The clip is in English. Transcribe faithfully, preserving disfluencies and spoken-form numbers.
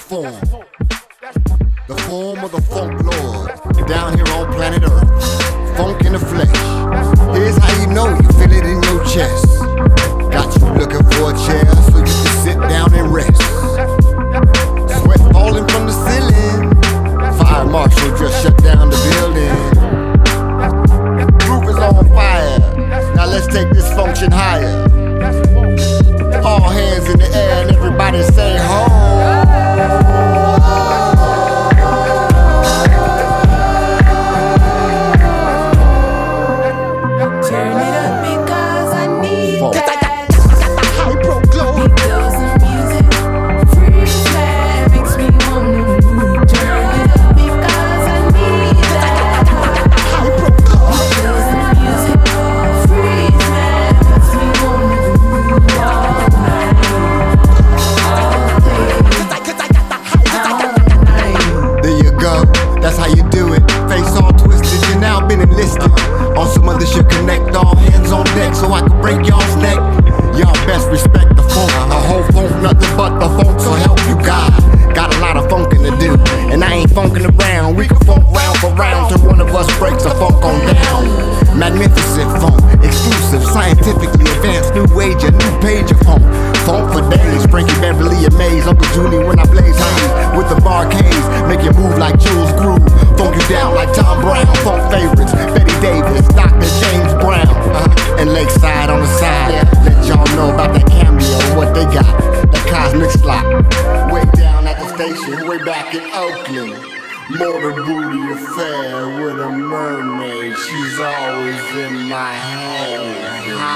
form. The form of the funk lord down here on planet Earth. Funk in the flesh. Here's how you know you feel it in your chest. Got you looking for a chair so you can sit down and rest. Sweat falling from the ceiling. Fire marshal just shut down the building. Roof is on fire. Now let's take this function higher. All hands in the air and everybody say home. That's how you do it. Face all twisted, you now been enlisted. On some other shit, connect all hands on deck so I can break y'all's neck. Y'all best respect the funk. A whole funk, nothing but the funk, so help you God. Got a lot of funkin' to do, and I ain't funkin' around. We can funk round for round till one of us breaks the funk on down. Magnificent funk, exclusive, scientifically advanced, new age, a new page of funk. Funk for days, Frankie Beverly and Maze, Uncle Julie when I blaze haze with the barcades, make you move like Jules Groove, funk you down like Tom Brown. Funk favorites, Betty Davis, Doctor James Brown, uh-huh. And Lakeside on the side. Yeah. Let y'all know about that cameo, what they got, that cosmic slot. Way down at the station, way back in Oakland. Motor booty affair with a mermaid, she's always in my head.